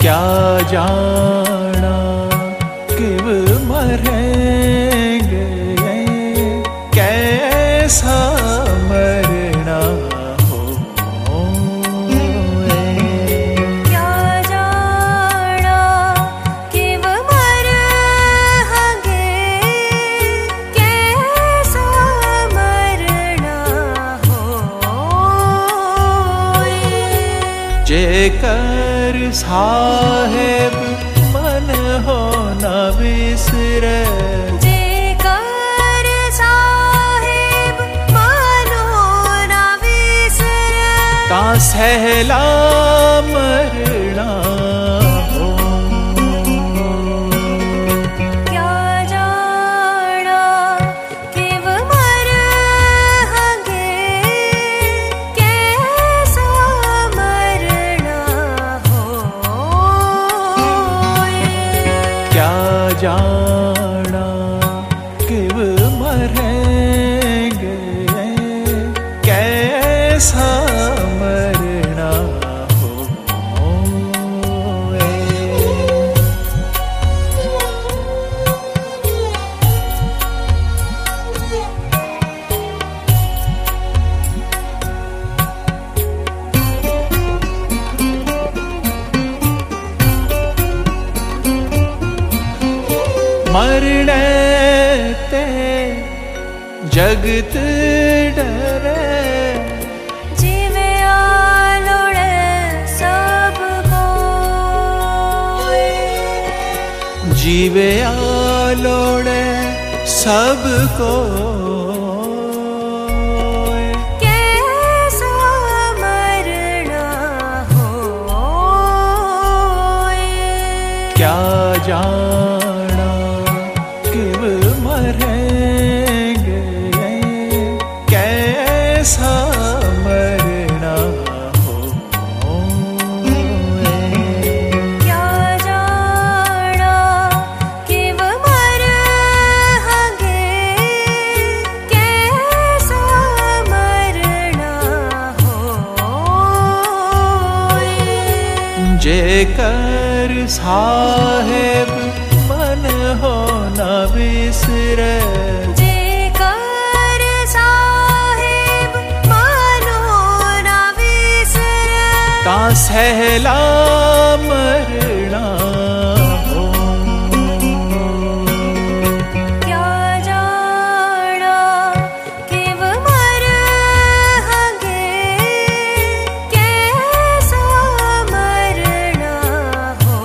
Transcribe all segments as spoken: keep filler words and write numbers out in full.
क्या जाना किब मरेंगे, कैसा मरना हो। क्या जाना किब मरेंगे, कैसा मरना हो। जेकर साहेब मन हो न बिसरे, जेकर साहेब मन हो न बिसरे, ता सहला मरना हो। क्या जाना किब मरेंगे, कैसा मरना हो। क्या जाना किब मरेंगे, कैसा मरना हो। मरने ते जगत डरे, जीवे आलोड़े सब कोई, जीवे आलोड़े सबको, कैसा मरना हो। क्या जाना किब मरेंगे, कैसा मरना हो। क्या जाना किब मरेंगे, कैसा मरना हो। जेकर साहेब मन हो न बिसरे, जेकर साहेब मन हो न बिसरे, ता सहला मरना हो। क्या जाना किब मरेंगे, कैसा मरना हो।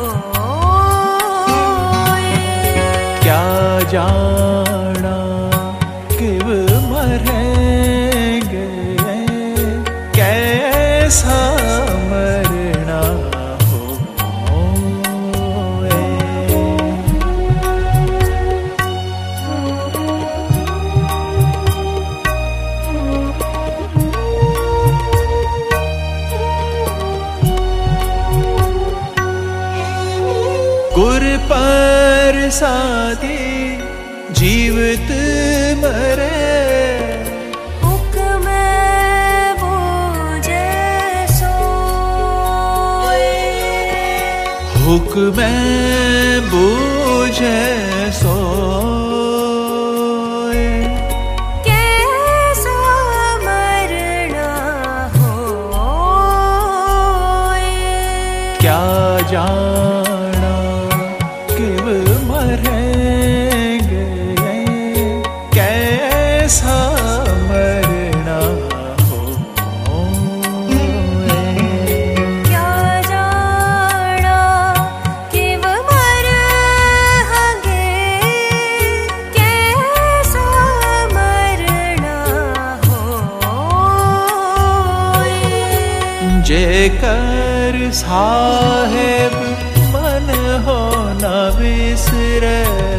क्या जाना किब मरेंगे, कैसा मरना हो। गुर पर सादी जीवित मरे, हुक्म बूझे सोए, हुक्म बूझे सोए, कैसा मरना हो। क्या जाना किब मरेंगे, कैसा मरना हो। क्या जाना किब मरेंगे, कैसा मरना हो। जेकर साहेब मन हो न बिसरे,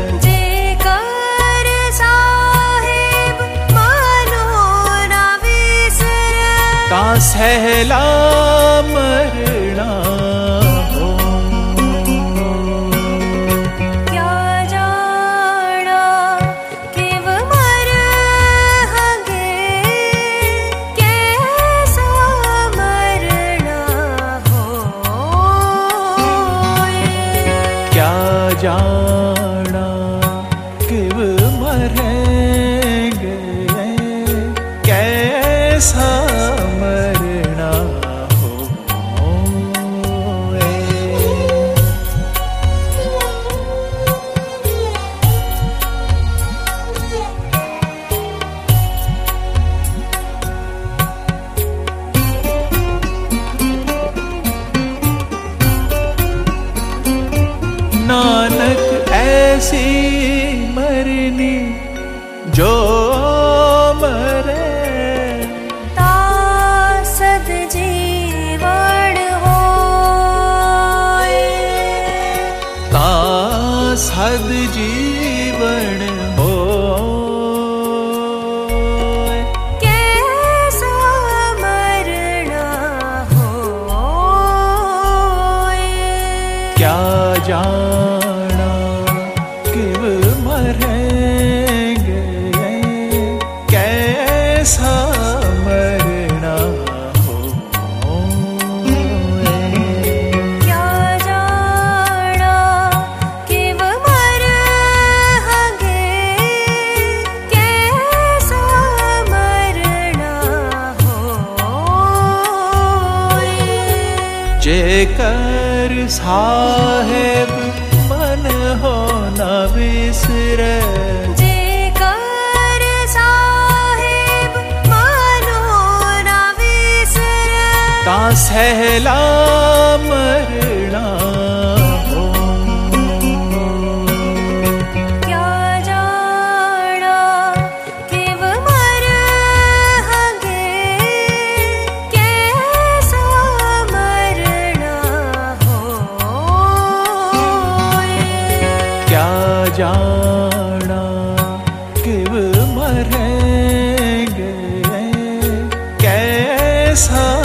जेकर साहेब मन हो न बिसरे, ता सहला मरना हो। क्या जाना किब मरेंगे, कैसा मरना हो। जाना किव मरेंगे, कैसा मरना होए। नानक ऐसी मरनी जो मरे, तासद जीवन होए। तासद जीवन होए, कैसा मरना होए। क्या जाना किव मरेंगे, कैसा मरना होए। क्या जाना किव मरेंगे, कैसा मरना होए। जेकर साहेब मन हो न विसरे, जेकर साहेब मानो ना विसरे। ता सहला मरना हो। क्या जाना किव मरेंगे, कैसा मरना होए। क्या जाना किव मरेंगे, कैसा